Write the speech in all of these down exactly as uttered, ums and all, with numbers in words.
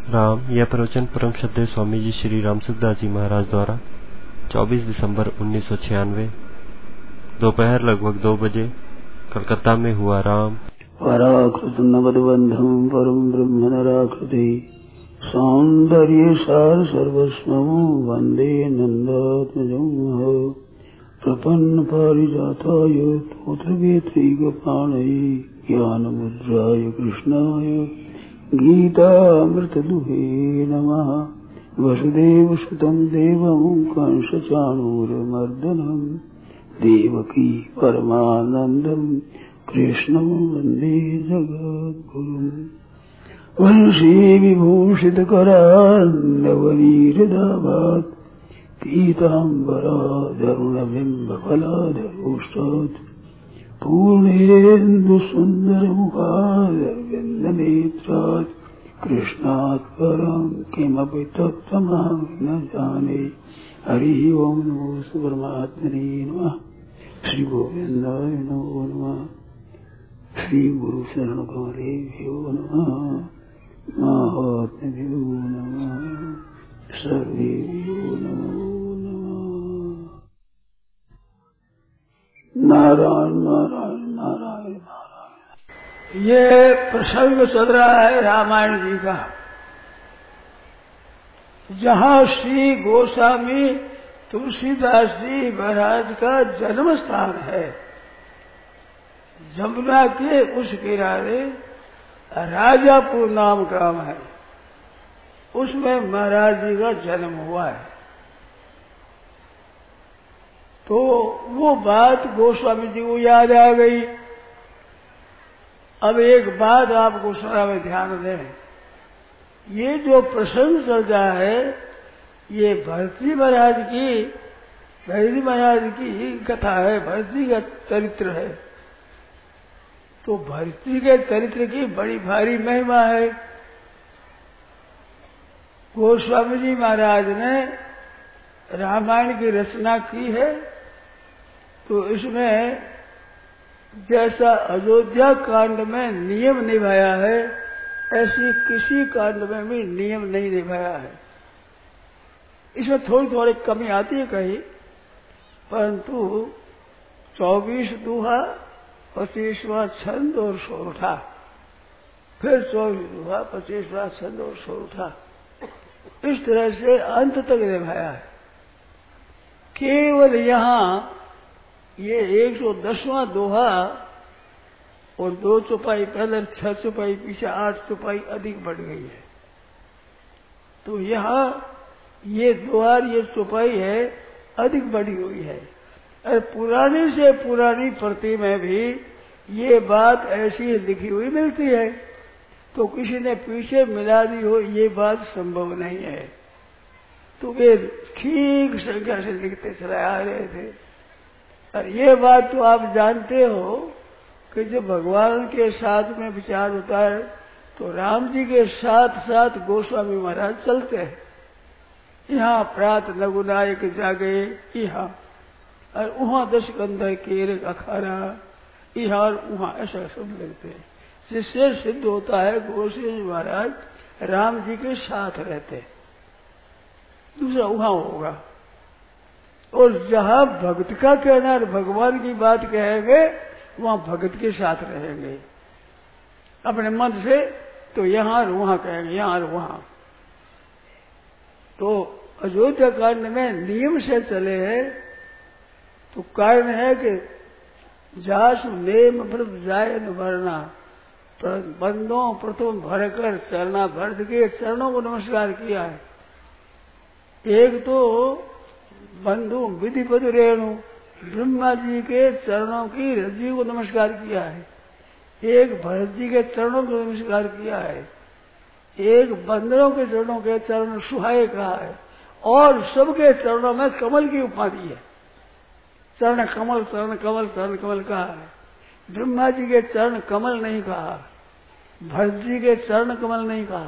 राम यह प्रवचन परम श्रद्धेय स्वामी जी श्री रामसुखदास जी महाराज द्वारा चौबीस दिसंबर उन्नीस सौ छियानवे दोपहर लगभग दो बजे कलकत्ता में हुआ। राम पराकृत नवदबंधम परम ब्रह्म नराकृति सौंदर्य सार सर्वस्वं वंदे नंदात्मजं प्रपन्न पारिजाताय तोत्र वेत्रिकपाणये ज्ञानमुद्राय कृष्णाय गीतामृतदुहे नमः। वसुदेवसुतं देवं कंसचाणूरमर्दनं देवकी परमानन्दं कृष्णं वन्दे जगद्गुरुम्। वंशी विभूषितकरान्नवनीरदाभात् पीताम्बराधरुणबिम्बफलाधरोष्टात् पूर्णेन्दुसुन्दरमुखारविन्दनेत्रात् कृष्णात् परं किमपि तत्त्वमहं न जाने। हरि ओम नमो परमात्मने नमः। श्री गोविंदाय नमो नमः। श्री गुरु शरण कमलेभ्यो नमः। महात्म्यो नमः। सर्वेभ्यो नमो नमः। नारायण नारायण नारायण नारायण। ये प्रसंग चल रहा है रामायण जी का, जहाँ श्री गोस्वामी तुलसीदास जी महाराज का जन्म स्थान है। जमुना के उस किनारे राजापुर नाम ग्राम है, उसमें महाराज जी का जन्म हुआ है। तो वो बात गोस्वामी जी को याद आ गई। अब एक बात आपको सुना में ध्यान दें, ये जो प्रसंग चल रहा है ये भरती महाराज की भरती महाराज की कथा है, भरती का चरित्र है। तो भरती के चरित्र की बड़ी भारी महिमा है। गोस्वामी जी महाराज ने रामायण की रचना की है, तो इसमें जैसा अयोध्या कांड में नियम निभाया है, ऐसी किसी कांड में भी नियम नहीं निभाया है। इसमें थोड़ी थोड़ी कमी आती है कहीं, परंतु चौबीस दोहा, पच्चीसवां छंद और सोरठा, फिर चौबीस दोहा, पच्चीसवां छंद और सोरठा, इस तरह से अंत तक निभाया है। केवल यहाँ ये एक सौ दसवां दोहा और दो चौपाई पहले, छह चौपाई पीछे, आठ चौपाई अधिक बढ़ गई है। तो यहाँ ये दोहार, ये चौपाई है अधिक बढ़ी हुई है। और पुरानी से पुरानी प्रति में भी ये बात ऐसी लिखी हुई मिलती है, तो किसी ने पीछे मिला दी हो ये बात संभव नहीं है। तो वे ठीक संख्या से लिखते चले आ रहे थे। और ये बात तो आप जानते हो कि जब भगवान के साथ में विचार होता है तो राम जी के साथ साथ गोस्वामी महाराज चलते हैं। यहाँ प्रात नगुनायक जागे, यहाँ और वहाँ दस कंधर केर अखाड़ा, यहाँ और वहाँ ऐसा सब लगते हैं, जिससे सिद्ध होता है गोस्वामी महाराज राम जी के साथ रहते। दूसरा वहाँ होगा। और जहाँ भक्त का कहना है भगवान की बात कहेंगे, वहाँ भक्त के साथ रहेंगे अपने मन से, तो यहाँ और वहाँ कहेंगे, यहाँ और वहाँ। तो अयोध्या कांड में नियम से चले हैं, तो कारण है कि जासु नेम व्रत जाय न भरना, बंदों प्रथम भरकर चरना, भरत के चरणों को नमस्कार किया है। एक तो बंधु विधिपत रेणु ब्रह्मा जी के चरणों की रज्जु को नमस्कार किया है, एक भरत जी के चरणों को नमस्कार किया है, एक बंदरों के चरणों के चरण सुहाए कहा है, और सबके चरणों में कमल की उपाधि है। चरण कमल, चरण कमल, चरण कमल कहा है। ब्रह्मा जी के चरण कमल नहीं कहा, भरत जी के चरण कमल नहीं कहा,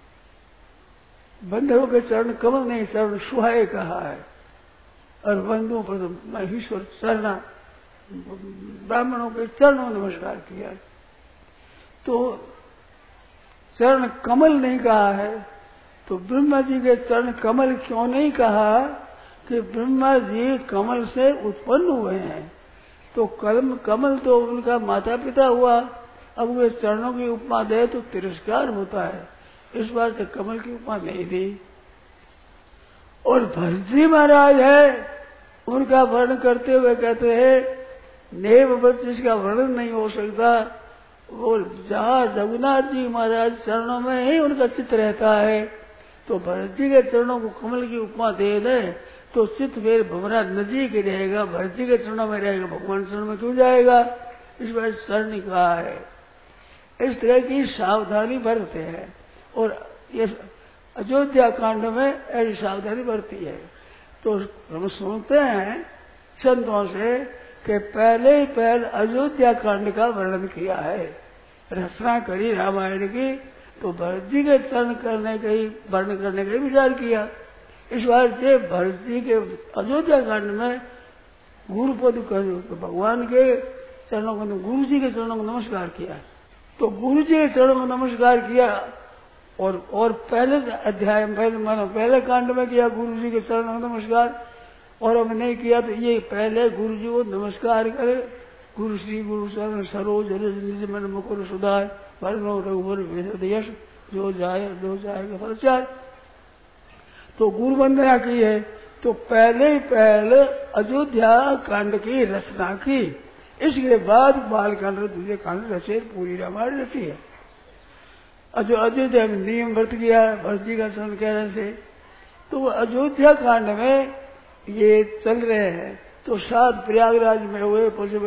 बंदरों के चरण कमल नहीं, चरण सुहाए कहा है। और बंधुओं पर महेश्वर चरणा, ब्राह्मणों के चरणों नमस्कार किया। तो चरण कमल नहीं कहा है, तो ब्रह्मा जी के चरण कमल क्यों नहीं कहा कि ब्रह्मा जी कमल से उत्पन्न हुए हैं? तो कलम कमल तो उनका माता पिता हुआ, अब वे चरणों की उपमा दे तो तिरस्कार होता है, इस बात से कमल की उपमा नहीं दी। और भरत जी महाराज है, उनका वर्णन करते हुए कहते हैं नेव व्रत जिसका वर्णन नहीं हो सकता, वो जहाँ रघुनाथ जी महाराज चरणों में ही उनका चित्त रहता है, तो भरत जी के चरणों को कमल की उपमा दे दे तो चित्त फिर भवरा नजीक ही रहेगा, भरत जी के चरणों में रहेगा, भगवान चरण में क्यों जाएगा? इस बार शरण कहा है। इस तरह की सावधानी बरतते हैं और ये अयोध्या कांड में ऐसी सावधानी बरती है। तो हम सुनते हैं संतों से कि पहले ही पहले अयोध्या कांड का वर्णन किया है, रचना करी रामायण की, तो भरत जी के चरण करने का ही वर्णन करने का ही विचार किया। इस बात से भरत जी के अयोध्या कांड में गुरुपद कर तो भगवान के चरणों को, गुरु जी के चरणों को नमस्कार किया, तो गुरु जी के चरणों को नमस्कार किया। और और पहले अध्याय पहले मानो पहले कांड में किया गुरु जी के चरणों को नमस्कार, और अब नहीं किया तो ये पहले गुरु जी को नमस्कार करे। गुरु श्री गुरु चरण सरोज निज मन मुकुर सुधार वर्णो रघुवर यश जो जाए जो जाएगा प्रचार। तो गुरु वंदना की है, तो पहले पहले अयोध्या कांड की रचना की, इसके बाद बालकांड दूसरे कांड रचे, पूरी रामायण रची है। जो अयोध्या में नियम व्रत किया भरत जी का चरण कहने से, तो अयोध्या कांड में ये चल रहे हैं। तो सात प्रयागराज में हुए,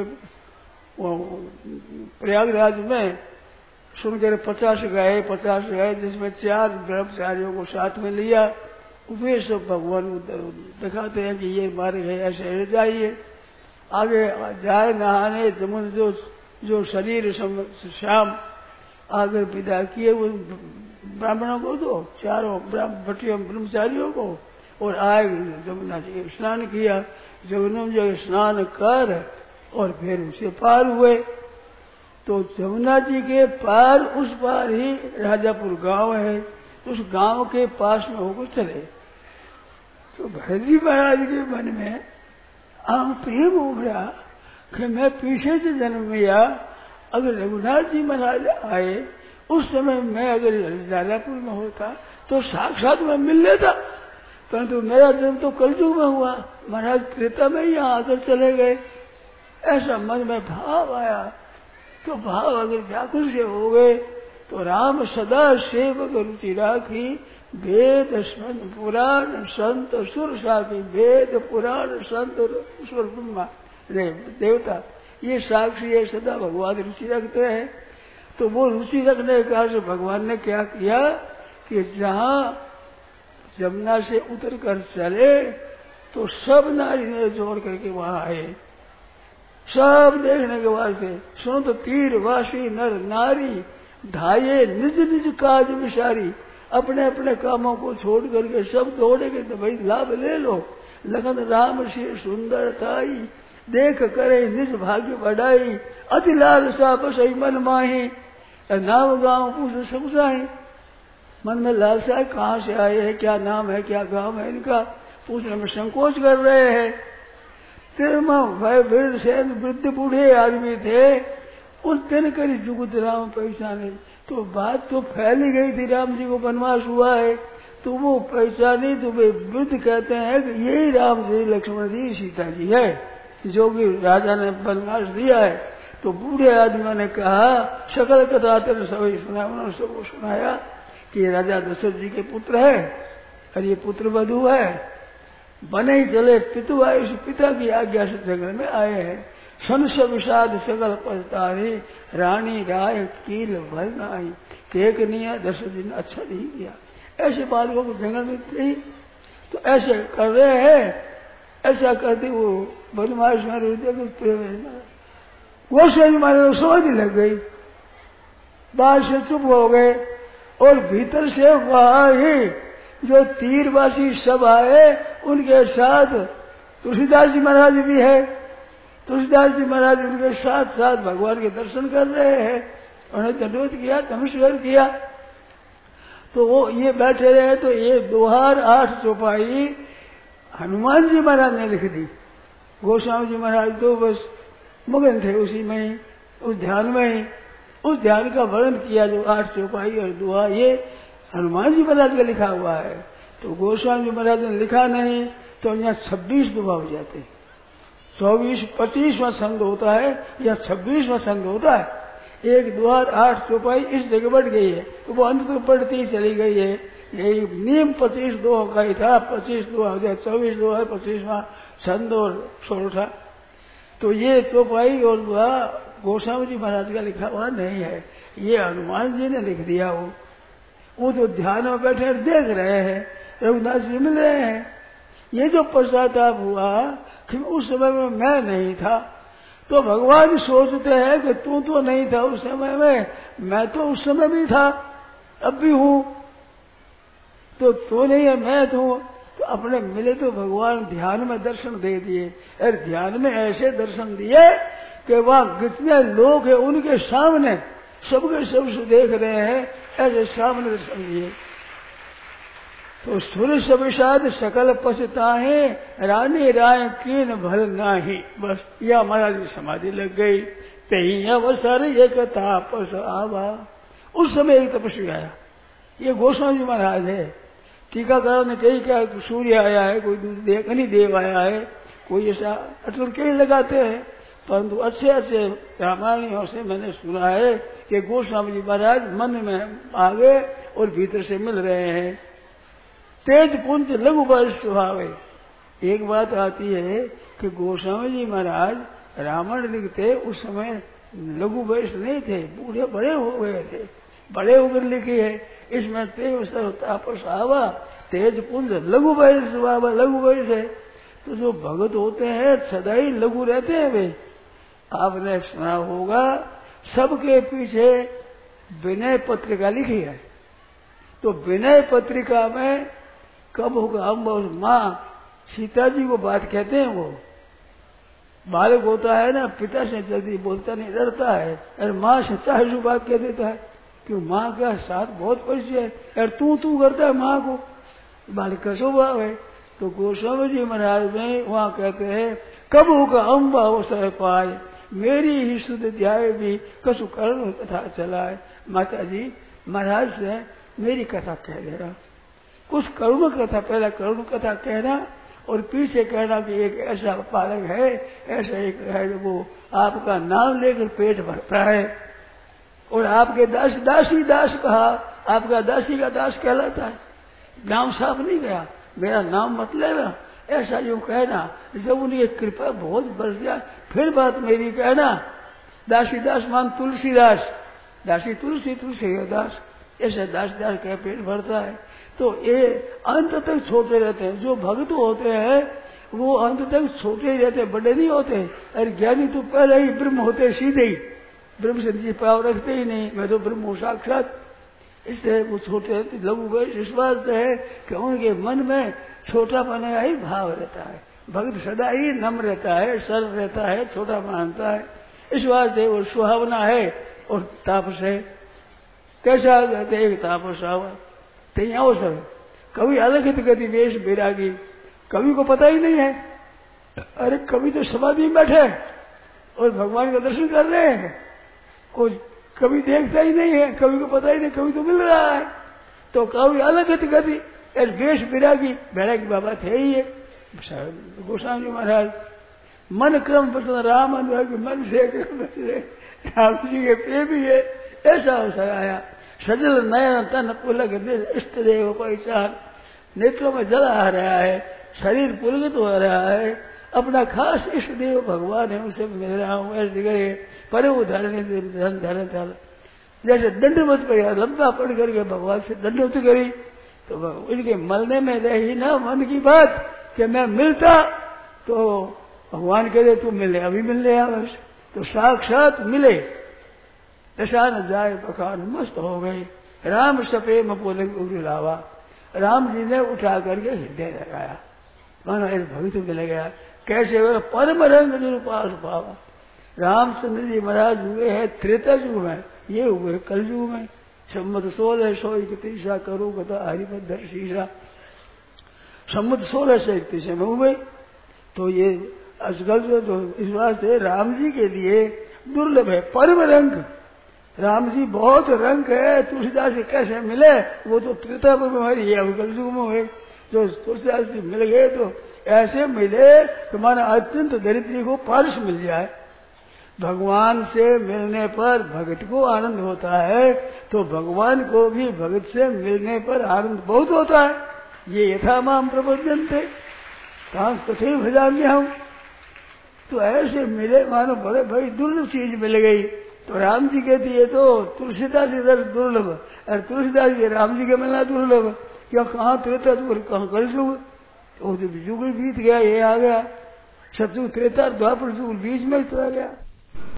प्रयागराज में सुनकर पचास गए पचास गए जिसमें चार ब्रह्मचारियों को साथ में लिया। वे सब भगवान दिखाते हैं कि ये मारे गए, ऐसे जाइए आगे जाए नहाने। जमुन जो जो शरीर श्याम आगे विदा किए वो ब्राह्मणों को दो, चारों ब्रह्मचारियों को, और आए जमुना जी स्नान किया। जमुना जी स्नान कर और फिर उसे पार हुए। तो जमुना जी के पार उस पार ही राजापुर गांव है, तो उस गांव के पास में होकर चले। तो भरत जी महाराज के मन में आम प्रेम उभरा कि मैं पीछे से जन्म लिया, अगर रघुनाथ जी महाराज आए उस समय मैं अगर राजापुर में होता तो साक्षात में मिल लेता, परंतु मेरा जन्म तो कलयुग में हुआ, महाराज त्रेता में ही यहाँ आकर चले गए। ऐसा मन में भाव आया। तो भाव अगर व्याकुल से हो गए तो राम सदा सेवक रुचि राखी, वेद पुराण संत सुर साखी। वेद पुराण संत सुर ब्रह्मा देवता ये साक्षी है, सदा भगवान रुचि रखते हैं। तो वो रुचि रखने के कारण भगवान ने क्या किया कि जहाँ जमुना से उतर कर चले तो सब नारी ने जोड़ करके वहां आए, सब देखने के वास्ते। सुनो तो तीर वासी नर नारी ढाये निज निज काज विसारी। अपने अपने कामों को छोड़ करके सब दौड़ेंगे तो भाई लाभ ले लो। लखन राम से सुंदरताई देख करे निज भाग्य बढ़ाई। अति लाल सा बसई मन माही नाम गाँव पूछ समझाई। मन में लालसा है, कहाँ से आए हैं, क्या नाम है, क्या गांव है इनका, पूछने में संकोच कर रहे हैं। तेरे माँ भाई वृद्ध से वृद्ध बूढ़े आदमी थे, उन दिन करी जुगुत राम पहचाने। तो बात तो फैली गई थी, राम जी को वनवास हुआ है तो वो पहचानी। तो वे वृद्ध कहते हैं कि यही राम जी लक्ष्मण जी सीता जी है जो कि राजा ने वनवास दिया है। तो बूढ़े आदमियों ने कहा, सकल कथा तेरे सभी सुना, उन्होंने सबको सुनाया कि ये राजा दशरथ जी के पुत्र है और ये पुत्र वधु है। बने ही चले पितु आए, उस पिता की आज्ञा से जंगल में आए हैं। संस विषाद सकल पछतारे रानी राय कील भर आई। एक नहीं दशरथ जी ने अच्छा नहीं किया। ऐसे बालकों को जंगल में थी तो ऐसे कर रहे हैं। ऐसा करते वो बदमाश मारे वो से मारे समझ लग गई, बाहर से चुप हो गए और भीतर से वहां ही जो तीरवासी सब आए उनके साथ तुलसीदास जी महाराज भी है। तुलसीदास जी महाराज उनके साथ साथ भगवान के दर्शन कर रहे हैं। उन्होंने दंडोत किया, नमस्कार किया। तो वो ये बैठे रहे तो ये दोहार आठ चौपाई हनुमान जी महाराज ने लिख दी। गोस्वामी जी महाराज तो बस मगन थे उसी में ही, उस ध्यान में ही, उस ध्यान का वर्णन किया जो आठ चौपाई और दोहा ये हनुमान जी महाराज का लिखा हुआ है। तो गोस्वामी जी महाराज ने लिखा नहीं तो यहाँ छब्बीस दोहा हो जाते, चौबीस पच्चीसवां संग होता है या छब्बीसवां संग होता है। एक दोहा आठ चौपाई इस जगह बढ़ गई है तो वो अंत तक बढ़ती ही चली गई है। यही नियम पच्चीस दोहा का ही था, पच्चीस दोहा हो जाए, चौबीस दोहा पच्चीसवां छंद और सोलह। तो ये चौपाई और दोहा गोस्वामी जी महाराज का लिखा हुआ नहीं है, ये हनुमान जी ने लिख दिया। वो वो तो ध्यान में बैठे देख रहे हैं, रघुनाथ जी मिल रहे हैं। ये जो पश्चाताप हुआ कि उस समय में मैं नहीं था, तो भगवान सोचते हैं कि तू तो नहीं था उस समय में, मैं तो उस समय भी था, अब भी हूं, तो तू नहीं है मैं तो। तो अपने मिले तो भगवान ध्यान में दर्शन दे दिए, और ध्यान में ऐसे दर्शन दिए कि वहां जितने लोग हैं उनके सामने सबके सब देख रहे हैं, ऐसे सामने दर्शन दिए। तो सुर सविषाद सकल पछताहे, रानी राय कीन भल नाही। बस यह महाराज की समाधि लग गई। तही अवसर एक तापस आवा। उस समय एक तपस्वी आया, ये गोस्वामी जी महाराज है। टीकाकार ने कही क्या सूर्य आया है, कोई दूसरे नहीं देव आया है, कोई ऐसा अटल कई लगाते हैं, परंतु अच्छे अच्छे रामायणियों से मैंने सुना है कि गोस्वामी जी महाराज मन में आगे और भीतर से मिल रहे हैं। तेज पुंज लघु वयस स्वभाव है। एक बात आती है कि गोस्वामी जी महाराज रामायण लिखते उस समय लघु वयस नहीं थे, बूढ़े बड़े हो गए थे, बड़े होकर लिखी है। इसमें तेज तापस आवा, तेज पुंज लघु वयस स्वभाव, लघु वयस है। तो जो भगत होते हैं सदाई लघु रहते हैं वे। आपने सुना होगा सबके पीछे विनय पत्रिका लिखी है, तो विनय पत्रिका में कब होगा हम माँ सीता जी को बात कहते हैं। वो बालक होता है ना, पिता से जल्दी बोलता नहीं, डरता है, और माँ से चाहे जो बात कह देता है, क्यों माँ का साथ बहुत परिचय है, और तू तू करता है माँ को, बालक का स्वभाव है। तो गोस्वामी जी महाराज में वहाँ कहते हैं कब होगा अम्बा अवसर पाए, मेरी ही शुद्ध ध्याय भी कसु करुण कथा चलाए। माता जी महाराज से मेरी कथा कह दे रहा, कुछ करुण कथा, पहला करुण कथा कहना और पीछे कहना कि एक ऐसा पालक है, ऐसा एक है वो आपका नाम लेकर पेट भरता है, और आपके दास दासी दास कहा, आपका दासी का दास कहलाता है, नाम साफ नहीं गया, मेरा नाम मत लेना, ऐसा जो कहना। जब उनकी कृपा बहुत बढ़ गया फिर बात मेरी कहना। दासी दास मान तुलसीदास, दासी तुलसी तुलसी दास, ऐसे दास दास कह पेट भरता है। तो ये अंत तक छोटे रहते हैं। जो भक्त होते हैं वो अंत तक छोटे ही रहते हैं, बड़े नहीं होते। और ज्ञानी तो पहले ही ब्रह्म होते, सीधे ही ब्रह्म से जी पाव रखते ही नहीं, मैं तो ब्रह्म हूँ साक्षात। इसलिए वो छोटे रहते। लघु वयस इस बात है कि उनके मन में छोटा पने का ही भाव रहता है। भक्त सदा ही नम्र रहता है, सरल रहता है, छोटा मानता है, इस बात है। और सुहावना है और तापस है। कैसा कहते एक तापस आवा तेई अवसर, कभी अलग गति वेश बैरागी, कवि को पता ही नहीं है। अरे कवि तो समाधि में बैठे और भगवान का दर्शन कर रहे हैं, कोई कभी देखता ही नहीं है, कवि को पता ही नहीं, कवि तो मिल रहा है। तो कवि अलग गति वेश बैरागी, बैरागी बाबा थे ही है गोस्वामी जी महाराज। मन क्रम बचन राम अनुराग, मन से राम जी के प्रेमी है, ऐसा अवसर आया। सजल नयन तन पुलक इष्ट देव पहचान, नेत्रों में जल आ रहा है, शरीर पुलकित हो रहा है, अपना खास इष्ट देव भगवान है, उसे मिल रहा हूँ। ऐसे गए पर वो धरने धन धन धन जैसे दंडवत पर लंबा पड़ करके भगवान से दंडवत करी, तो उनके मलने में रही ना मन की बात कि मैं मिलता तो भगवान कह दे तू मिले, अभी मिल ले बस। तो साक्षात मिले, दशा न जाए बखान मस्त हो गई। राम सपे मपोले उड़ लावा, राम जी ने उठा करके हृदय लगाया, मानो एक भक्त मिल गया। कैसे हुआ? परम रंग निरुपास पावा। रामचंद्र जी महाराज हुए हैं त्रेता युग में, ये हुए कल युग में। सम्मत सोलह सौ इकतीसा करो कथा हरिपद दर्शीसा। सम्मत सोलह सौ इकतीस में हुए। तो ये आजकल जो तो इस वास्ते राम जी के लिए दुर्लभ है। परम रंग राम जी बहुत रंग है। तुलसीदास से कैसे मिले, वो तो त्रेता में हमारी है, कलयुग में हुए। जो तुलसीदास जी मिल गए तो ऐसे मिले तो माना अत्यंत दरिद्री को पारस मिल जाए। भगवान से मिलने पर भगत को आनंद होता है, तो भगवान को भी भगत से मिलने पर आनंद बहुत होता है। ये यथा माम प्रबोधन्ते कहाँ कथे भजाम्य हम। तो ऐसे मिले मानो बड़े भाई दुर्लभ चीज मिल गई। तो राम जी कहती है तो तुलसीदास इधर दुर्लभ, और तुलसीदास जी राम जी के मिलना दुर्लभ। क्या कहाँ त्रेता तो कहाँ कलयुग, तो युग बीत गया, ये आ गया सतयुग त्रेता द्वापर युग बीच में चला गया।